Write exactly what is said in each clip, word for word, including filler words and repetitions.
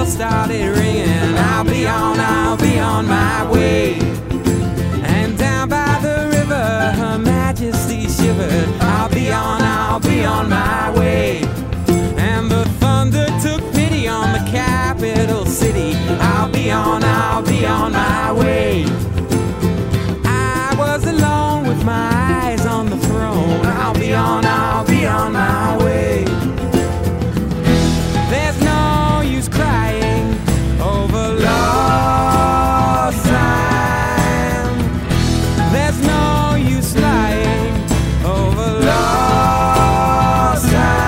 bells started ringing. I'll be on, I'll be on my way. And down by the river, Her Majesty shivered. I'll be on, I'll be on my way. And the thunder took pity on the capital city. I'll be on, I'll be on my way. I was alone with my eyes on the throne. I'll be on, I'll be on my way. There's no use crying over lost time. There's no use lying over lost time.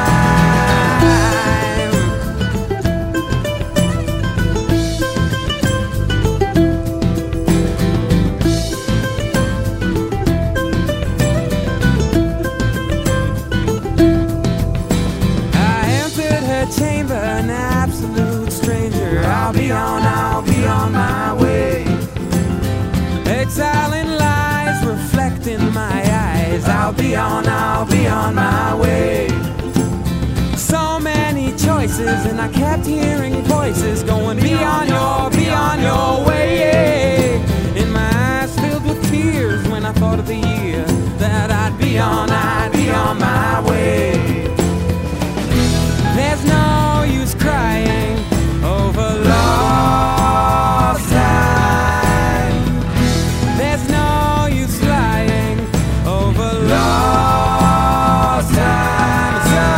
Chamber, an absolute stranger. I'll be on, I'll be on my way. Exiling lies, reflecting my eyes. I'll be on, I'll be on my way. So many choices, and I kept hearing voices going, be on your, be on your way. And my eyes filled with tears when I thought of the year that I'd be on, I'd be on my way. There's no use crying over lost time. There's no use lying over lost time.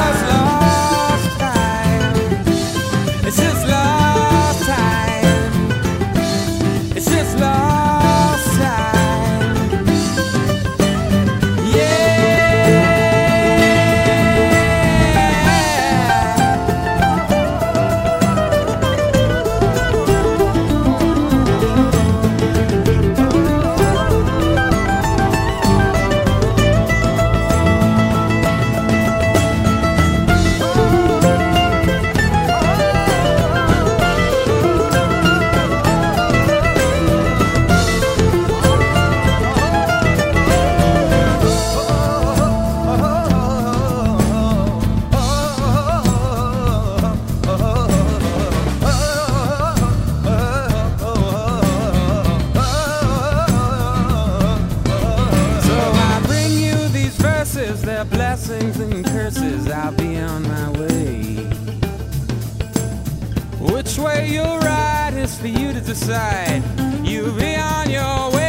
It's just lost time. It's just lost time. It's just lost time. Yeah. Their blessings and curses, I'll be on my way. Which way you'll ride is for you to decide. You'll be on your way.